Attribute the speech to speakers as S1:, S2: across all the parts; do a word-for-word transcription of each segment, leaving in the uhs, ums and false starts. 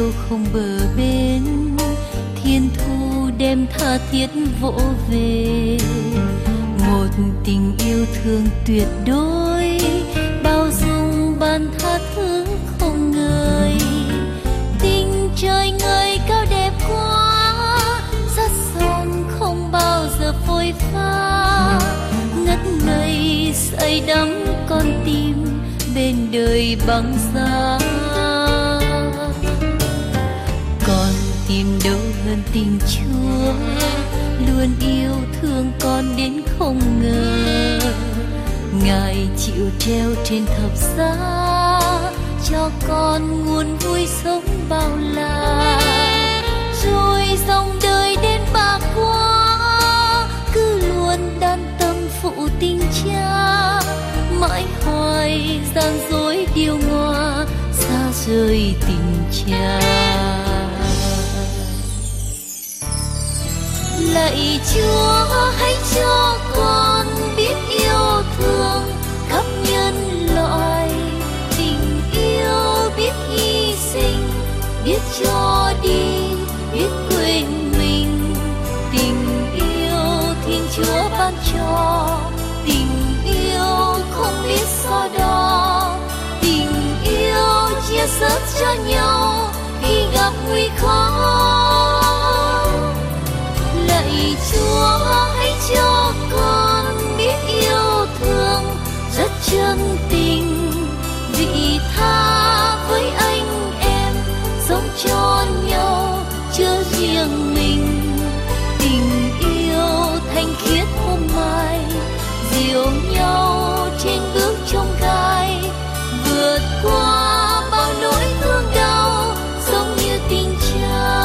S1: yêu không bờ bến, thiên thu đem tha thiết vỗ về. Một tình yêu thương tuyệt đối, bao dung ban tha thứ không ngơi. Tình trời người cao đẹp quá, rất son không bao giờ phôi pha. Ngất ngây say đắm con tim bên đời băng giá. Còn tìm đâu hơn tình Chúa, luôn yêu thương con đến không ngờ. Ngài chịu treo trên thập giá, cho con nguồn vui sống bao la. Rồi dòng đời đến bạc quá, cứ luôn đan tâm phụ tình cha. Mãi hoài gian dối điều ngoa, xa rời tình cha. Lạy Chúa hãy cho con biết yêu thương khắp nhân loại. Tình yêu biết hy sinh, biết cho đi, biết quên mình. Tình yêu Thiên Chúa ban cho, tình yêu không biết so đo. Tình yêu chia sẻ cho nhau khi gặp nguy khó. Lạy Chúa hãy cho con biết yêu thương rất chân tình, vị tha với anh em, sống cho nhau chưa riêng mình. Tình yêu thanh khiết hôm mai, dìu nhau trên bước trong gai, vượt qua bao nỗi thương đau, giống như tình cha.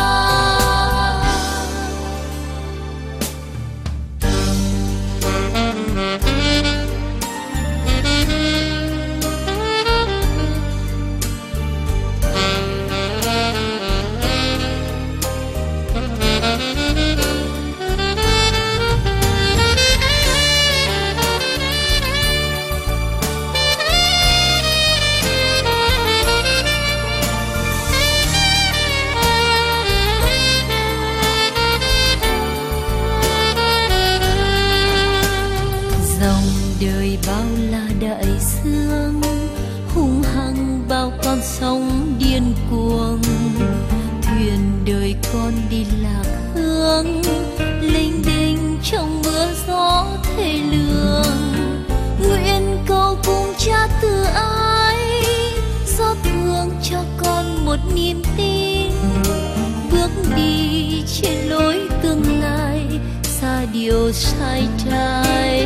S1: Con sóng điên cuồng, thuyền đời con đi lạc hướng, lênh đênh trong mưa gió thê lương. Nguyện cầu cùng cha từ ái, xót thương cho con một niềm tin, bước đi trên lối tương lai, xa điều sai trái.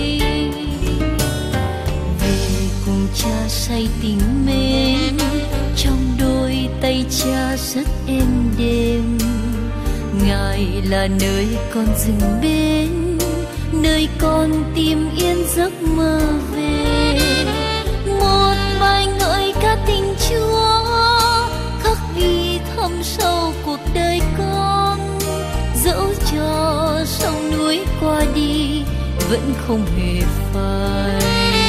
S1: Về cùng cha say tình mến, trong đôi tay cha rất êm đềm. Ngài là nơi con dừng bên, nơi con tìm yên giấc mơ về. Một bài ngợi ca tình Chúa, khắc ghi thâm sâu cuộc đời con. Dẫu cho sông núi qua đi, vẫn không hề phai.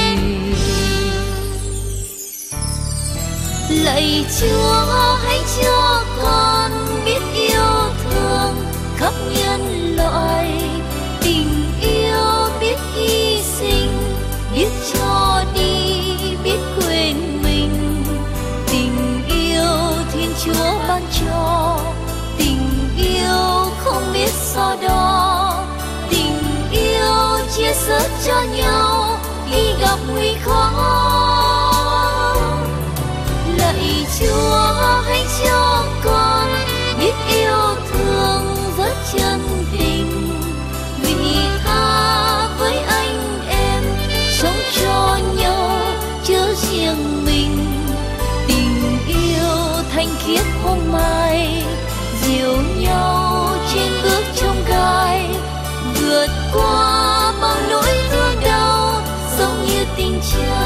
S1: Lạy Chúa hãy cho con biết yêu thương khắp nhân loại. Tình yêu biết hy sinh, biết cho đi, biết quên mình. Tình yêu Thiên Chúa ban cho, tình yêu không biết so đo. Tình yêu chia sẻ cho nhau khi gặp nguy khó. Lạy Chúa hãy cho con biết yêu thương rất chân tình, vị tha với anh em, sống cho nhau chớ riêng mình. Tình yêu thanh khiết hôm mai, dìu nhau trên bước trong gai, vượt qua bao nỗi thương đau, giống như tình cha.